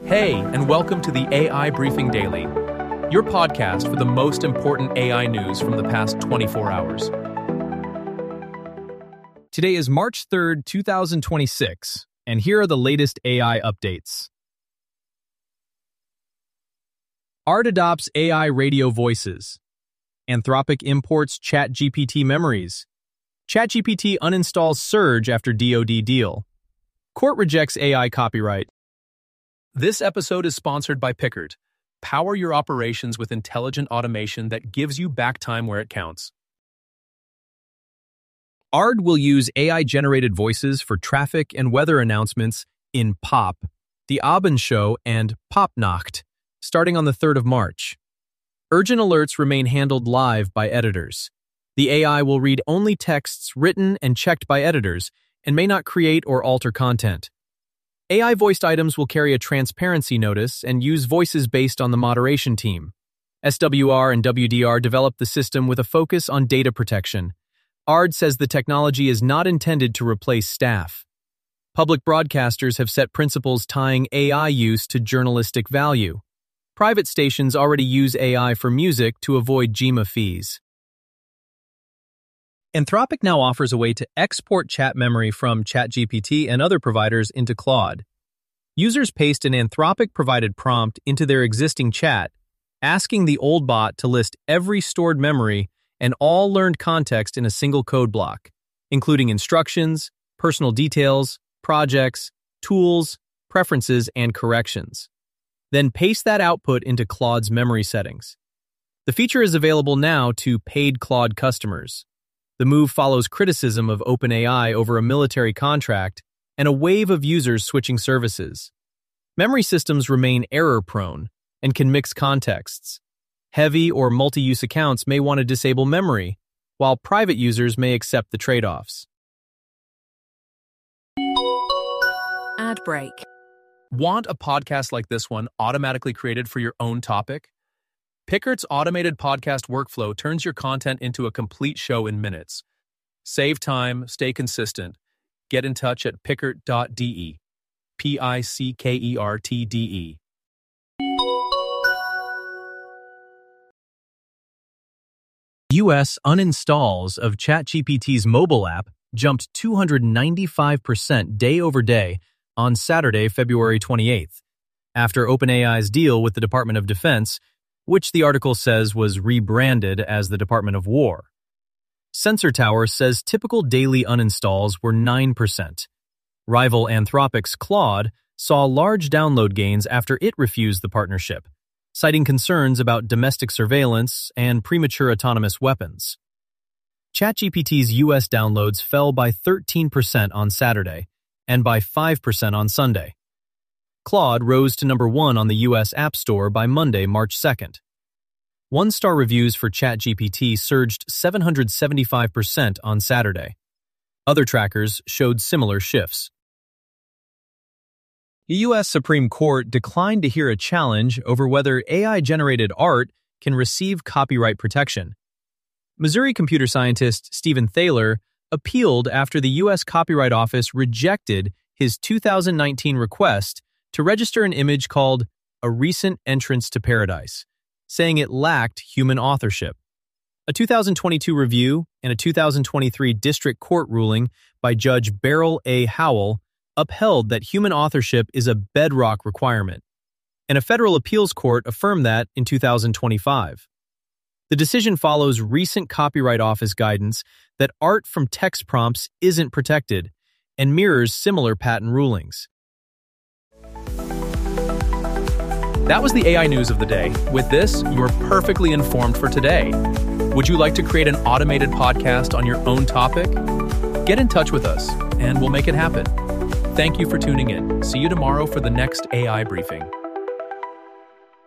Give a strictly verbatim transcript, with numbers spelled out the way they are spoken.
Hey, and welcome to the A I Briefing Daily, your podcast for the most important A I news from the past twenty-four hours. Today is March third, two thousand twenty-six, and here are the latest A I updates. Art adopts A I radio voices. Anthropic imports ChatGPT memories. ChatGPT uninstalls Surge after D O D deal. Court rejects A I copyright. This episode is sponsored by Pickard. Power your operations with intelligent automation that gives you back time where it counts. Ard will use A I-generated voices for traffic and weather announcements in Pop, The Abendshow, and Popnacht, starting on the third of March. Urgent alerts remain handled live by editors. The A I will read only texts written and checked by editors and may not create or alter content. A I-voiced items will carry a transparency notice and use voices based on the moderation team. S W R and W D R developed the system with a focus on data protection. Ard says the technology is not intended to replace staff. Public broadcasters have set principles tying A I use to journalistic value. Private stations already use A I for music to avoid G M A fees. Anthropic now offers a way to export chat memory from ChatGPT and other providers into Claude. Users paste an Anthropic-provided prompt into their existing chat, asking the old bot to list every stored memory and all learned context in a single code block, including instructions, personal details, projects, tools, preferences, and corrections. Then paste that output into Claude's memory settings. The feature is available now to paid Claude customers. The move follows criticism of OpenAI over a military contract and a wave of users switching services. Memory systems remain error-prone and can mix contexts. Heavy or multi-use accounts may want to disable memory, while private users may accept the trade-offs. Ad break. Want a podcast like this one automatically created for your own topic? Pickard's automated podcast workflow turns your content into a complete show in minutes. Save time, stay consistent. Get in touch at pickard dot d e. P I C K E R T D E. U S uninstalls of ChatGPT's mobile app jumped two hundred ninety-five percent day over day on Saturday, February twenty-eighth, after OpenAI's deal with the Department of Defense, which the article says was rebranded as the Department of War. Sensor Tower says typical daily uninstalls were nine percent. Rival Anthropic's Claude saw large download gains after it refused the partnership, citing concerns about domestic surveillance and premature autonomous weapons. ChatGPT's U S downloads fell by thirteen percent on Saturday and by five percent on Sunday. Claude rose to number one on the U S App Store by Monday, March second. One-star reviews for ChatGPT surged seven hundred seventy-five percent on Saturday. Other trackers showed similar shifts. The U S Supreme Court declined to hear a challenge over whether A I-generated art can receive copyright protection. Missouri computer scientist Stephen Thaler appealed after the U S Copyright Office rejected his two thousand nineteen request to register an image called A Recent Entrance to Paradise, saying it lacked human authorship. A two thousand twenty-two review and a two thousand twenty-three district court ruling by Judge Beryl A. Howell upheld that human authorship is a bedrock requirement, and a federal appeals court affirmed that in two thousand twenty-five. The decision follows recent Copyright Office guidance that art from text prompts isn't protected and mirrors similar patent rulings. That was the A I news of the day. With this, you're perfectly informed for today. Would you like to create an automated podcast on your own topic? Get in touch with us, and we'll make it happen. Thank you for tuning in. See you tomorrow for the next A I briefing.